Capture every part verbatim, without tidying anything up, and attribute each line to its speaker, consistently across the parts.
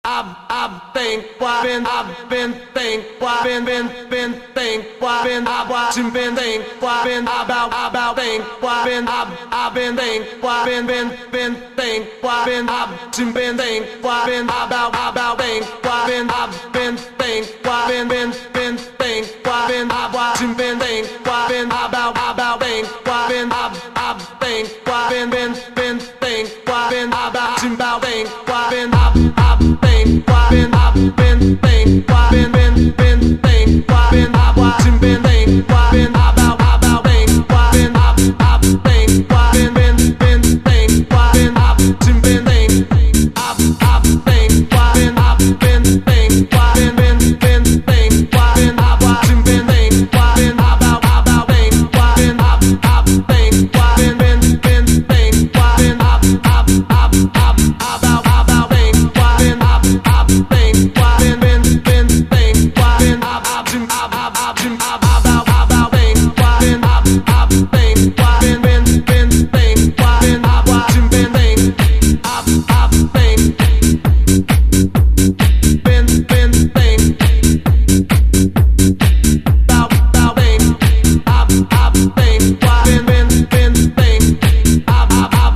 Speaker 1: I've I've been why been I've been think why been been been think why been I've watching been think why been about about think why been I've I've been think why been been been think why been I've been think why been about about think why been I've been think why been been been think why been I've watching been think why been about about think why been I've I've think why been been been think why been about about think why been I've I've think why been I've been think why been been been think why been I've watching been think why been about about think why been I've I've think why been been been think why been I've been think I've I've think why been I've been think why been been been think why been I've watching been think why been about about think why been I've I've think why been been been think why been I've I've I've I've about about think why been I've I've think why been been been think why been I've I've I've I've about about think why been I've I've think why been been been think why been I've watching been think I've I've think been been think about about think I've I've think why been been been think I've I've I've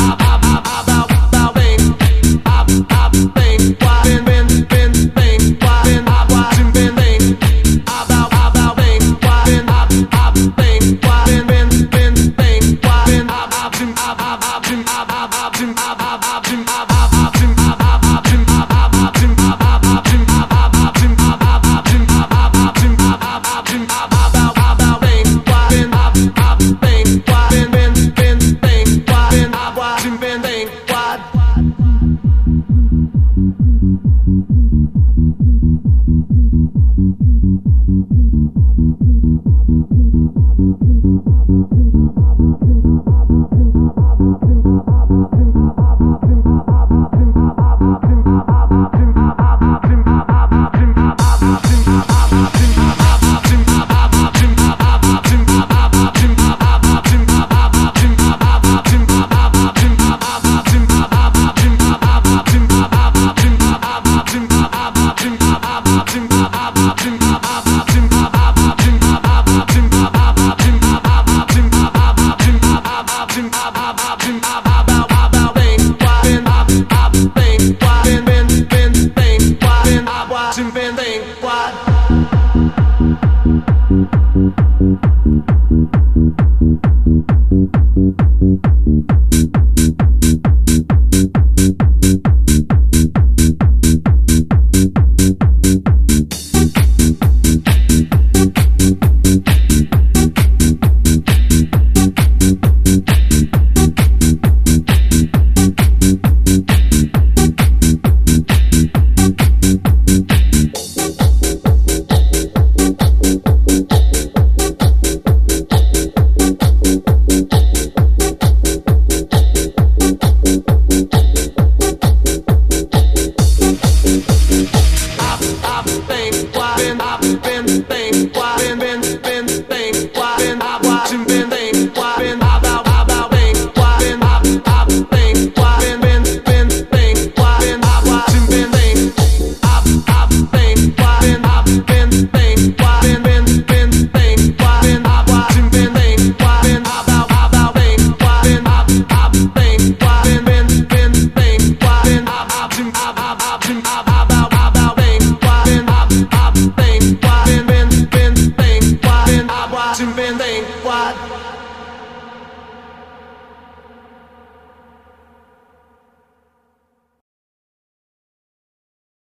Speaker 1: about about think I've I've think why been been been think why been I've watching been think about about think why been I've I've think why been been been think why been I've I've I've I've I've I've I've watching been think what